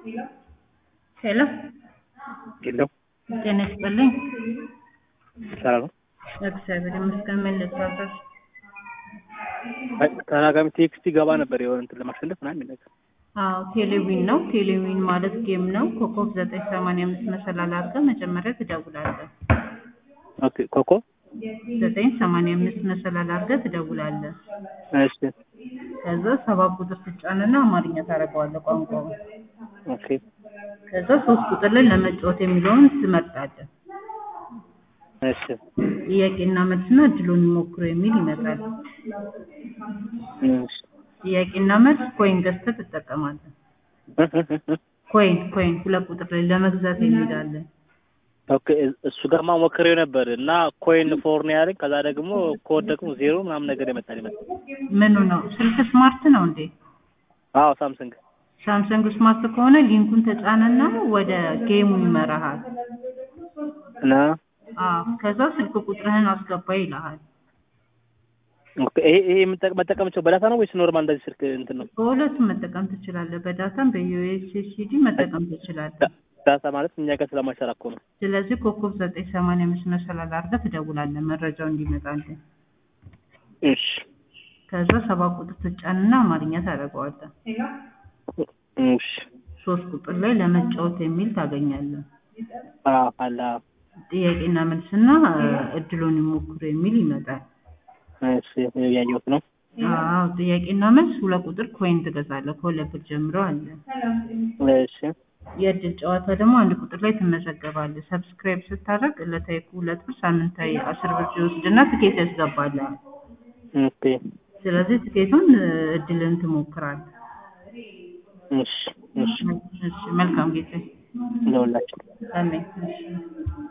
Hello. Hello. ጤና ይስጥልኝ። ሰላም ነው። እግዚአብሔር ይመስገን። ምን ልታዘዝ? ተናጋሚ ቴክስት ይገባ ነበር የሆነ እንትን ለማሸነፍ ምናምን የሚል ነገር። አዎ ቴሌዊን ነው። ቴሌዊን ማለት ጌም ነው። ኮከብ 985 መሰላል አድርገህ መጀመሪያ ትደውላለህ። ኦኬ ኮኮ 985 መሰላል አድርገህ ትደውላለህ። እሺ ከዛ 7 ቁጥር ትጫንና አማርኛ ታደርገዋለህ ቋንቋውን። ኦኬ ከዛ 3 ቁጥር ላይ ለመጫወት የሚለውን ትመርጣለህ። እሺ ጥያቄና መልስና እድሉን ይሞክሩ የሚል ይመጣል። እሺ ጥያቄና መልስ ኮይን ገዝተህ ትጠቀማለህ። ኮይን 2 ቁጥር ላይ ለመግዛት የሚላል። ኦኬ እሱ ጋርማ ሞክሬው ነበር እና ኮይን ፎር ነው ያለኝ። ከዛ ደግሞ ኮድ ደግሞ 0 ምናምን ነገር ይመጣል። ምኑ ነው? ስልክ ስማርት ነው እንዴ? አዎ ሳምሰንግ ስማርት ከሆነ ሊንኩን ተጫነና ወደ ጌሙ ይመራሃል። እና ከዛ ስልክ ቁጥርህን አስገባ ይልሃል። ኦኬ ይሄ መጠቀምቸው በዳታ ነው ወይስ ኖርማል እንደዚህ ስልክ እንትን ነው? በሁለቱም መጠቀም ትችላለህ። በዳታም በዩኤስኤስዲ መጠቀም ትችላለህ። ዳታ ማለት እኛ ጋር ስለማይሰራ እኮ ነው። ስለዚህ ኮከብ 985 መሰላል አድርገህ ትደውላለህ መረጃው እንዲመጣልህ። እሺ ከዛ 7 ቁጥር ትጫንና አማርኛ ታደርገዋለህ። እሺ 3 ቁጥር ላይ ለመጫወት የሚል ታገኛለህ። አላ ጥያቄና መልስና እድሉን ይሞክሩ የሚል ይመጣል። እሺ ያየሁት ነው። ጥያቄና መልስ 2 ቁጥር ኮይን ትገዛለህ። ከሁለት ብር ጀምሮ አለ። እሺ የእድል ጨዋታ ደግሞ 1 ቁጥር ላይ ትመዘገባለህ። ሰብስክራይብ ስታደርግ ዕለታዊ 2 ብር፣ ሳምንታዊ 10 ብር ይወስድና ትኬት ያስገባልሃል። ኦኬ ስለዚህ ትኬቱን እድልን ትሞክራለህ። እሺ መልካም ጊዜ ለሁላችን። አሜን።